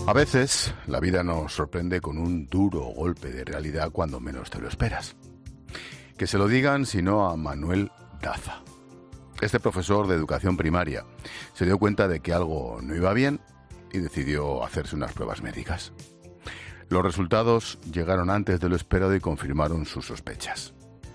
A veces la vida nos sorprende con un duro golpe de realidad cuando menos te lo esperas. Que se lo digan sino a Manuel Daza. Este profesor de educación primaria se dio cuenta de que algo no iba bien y decidió hacerse unas pruebas médicas. Los resultados llegaron antes de lo esperado y confirmaron sus sospechas.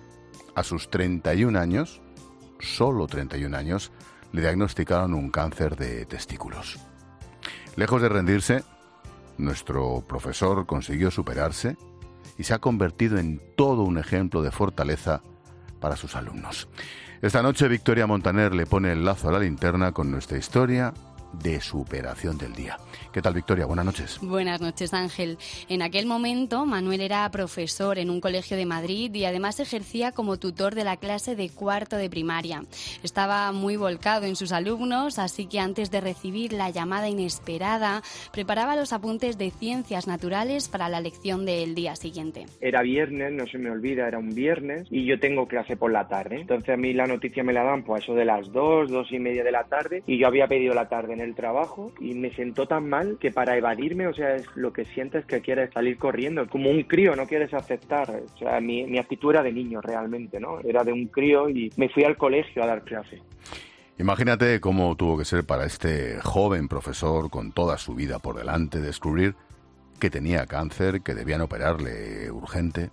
A sus 31 años, solo 31 años, le diagnosticaron un cáncer de testículos. Lejos de rendirse, nuestro profesor consiguió superarse y se ha convertido en todo un ejemplo de fortaleza para sus alumnos. Esta noche Victoria Montaner le pone el lazo a la linterna con nuestra historia de superación del día. ¿Qué tal, Victoria? Buenas noches. Buenas noches, Ángel. En aquel momento, Manuel era profesor en un colegio de Madrid y además ejercía como tutor de la clase de cuarto de primaria. Estaba muy volcado en sus alumnos, así que antes de recibir la llamada inesperada, preparaba los apuntes de ciencias naturales para la lección del día siguiente. Era viernes, no se me olvida, era un viernes y yo tengo clase por la tarde. Entonces a mí la noticia me la dan pues eso de las 2:30 de la tarde y yo había pedido la tarde en el trabajo y me sentó tan mal que para evadirme, o sea, es lo que sientes que quieres salir corriendo, como un crío, no quieres aceptar, o sea, mi actitud era de niño realmente, ¿no? Era de un crío y me fui al colegio a dar clase. Imagínate cómo tuvo que ser para este joven profesor con toda su vida por delante descubrir que tenía cáncer, que debían operarle urgente.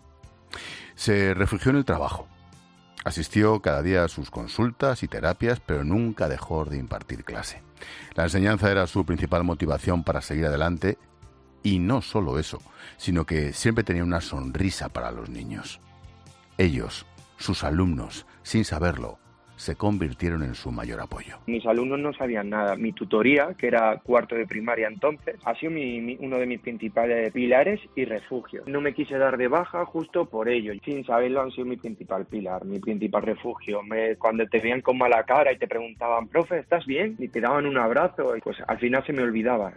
Se refugió en el trabajo. Asistió cada día a sus consultas y terapias, pero nunca dejó de impartir clase. La enseñanza era su principal motivación para seguir adelante, y no solo eso, sino que siempre tenía una sonrisa para los niños. Ellos, sus alumnos, sin saberlo, se convirtieron en su mayor apoyo. Mis alumnos no sabían nada. Mi tutoría, que era cuarto de primaria entonces, ha sido uno de mis principales pilares y refugios. No me quise dar de baja justo por ello. Sin saberlo han sido mi principal pilar, mi principal refugio. Cuando te veían con mala cara y te preguntaban, profe, ¿estás bien? Y te daban un abrazo, pues al final se me olvidaba.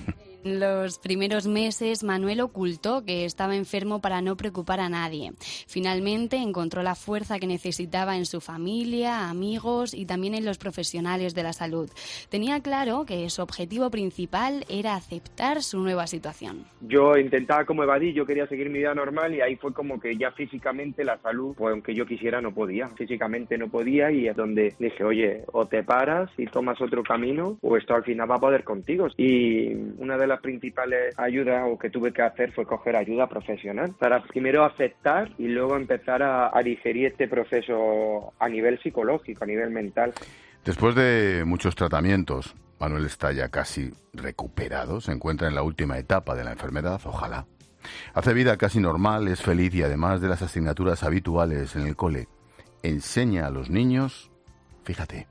En los primeros meses, Manuel ocultó que estaba enfermo para no preocupar a nadie. Finalmente encontró la fuerza que necesitaba en su familia, amigos y también en los profesionales de la salud. Tenía claro que su objetivo principal era aceptar su nueva situación. Yo intentaba como evadir, yo quería seguir mi vida normal y ahí fue como que ya físicamente la salud, pues aunque yo quisiera no podía. Físicamente no podía y es donde dije, oye, o te paras y tomas otro camino o esto al final va a poder contigo. Y una de las principales ayudas o que tuve que hacer fue coger ayuda profesional para primero aceptar y luego empezar a digerir este proceso a nivel psicológico, a nivel mental. Después de muchos tratamientos, Manuel está ya casi recuperado, se encuentra en la última etapa de la enfermedad, ojalá. Hace vida casi normal, es feliz y además de las asignaturas habituales en el cole, enseña a los niños, fíjate,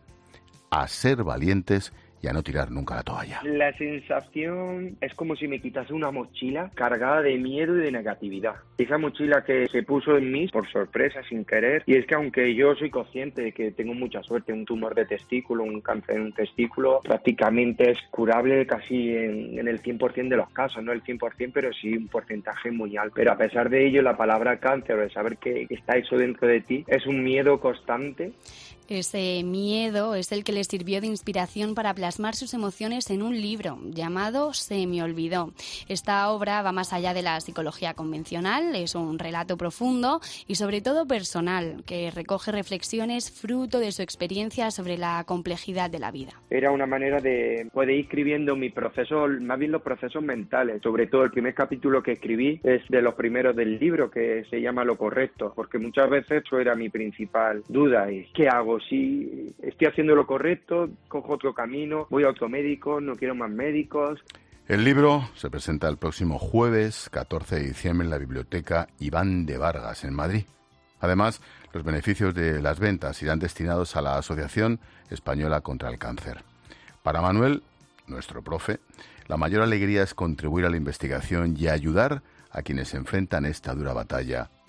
a ser valientes y a no tirar nunca la toalla. La sensación es como si me quitase una mochila cargada de miedo y de negatividad. Esa mochila que se puso en mí por sorpresa, sin querer, y es que aunque yo soy consciente de que tengo mucha suerte, un tumor de testículo, un cáncer en un testículo, prácticamente es curable casi en el 100% de los casos, no el 100%, pero sí un porcentaje muy alto. Pero a pesar de ello, la palabra cáncer, o de saber que está eso dentro de ti, es un miedo constante. Ese miedo es el que le sirvió de inspiración para plasmar sus emociones en un libro llamado Se me olvidó. Esta obra va más allá de la psicología convencional, es un relato profundo y sobre todo personal, que recoge reflexiones fruto de su experiencia sobre la complejidad de la vida. Era una manera de poder ir escribiendo mi proceso, más bien los procesos mentales. Sobre todo el primer capítulo que escribí es de los primeros del libro, que se llama Lo correcto, porque muchas veces eso era mi principal duda. ¿Qué hago? Si estoy haciendo lo correcto, cojo otro camino, voy a otro médico, no quiero más médicos. El libro se presenta el próximo jueves 14 de diciembre en la Biblioteca Iván de Vargas en Madrid. Además, los beneficios de las ventas irán destinados a la Asociación Española contra el Cáncer. Para Manuel, nuestro profe, la mayor alegría es contribuir a la investigación y ayudar a quienes enfrentan esta dura batalla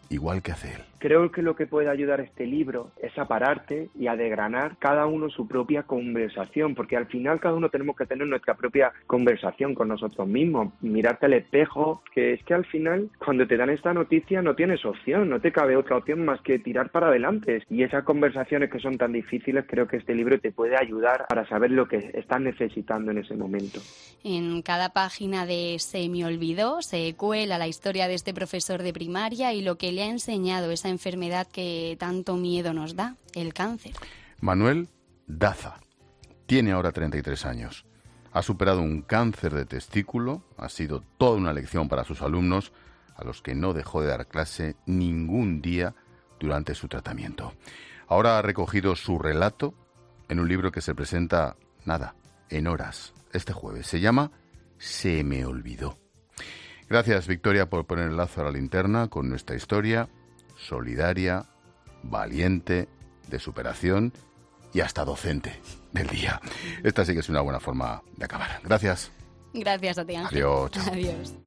igual que hace él. Creo que lo que puede ayudar este libro es a pararte y a desgranar cada uno su propia conversación, porque al final cada uno tenemos que tener nuestra propia conversación con nosotros mismos, mirarte al espejo, que es que al final cuando te dan esta noticia no tienes opción, no te cabe otra opción más que tirar para adelante. Y esas conversaciones que son tan difíciles, creo que este libro te puede ayudar para saber lo que estás necesitando en ese momento. En cada página de Se me olvidó se cuela la historia de este profesor de primaria y lo que le ha enseñado esa enfermedad que tanto miedo nos da, el cáncer. Manuel Daza tiene ahora 33 años. Ha superado un cáncer de testículo, ha sido toda una lección para sus alumnos, a los que no dejó de dar clase ningún día durante su tratamiento. Ahora ha recogido su relato en un libro que se presenta, en horas, este jueves. Se llama Se me olvidó. Gracias, Victoria, por poner el lazo a la linterna con nuestra historia solidaria, valiente, de superación y hasta docente del día. Esta sí que es una buena forma de acabar. Gracias. Gracias a ti, Ángel. Adiós. Chao. Adiós.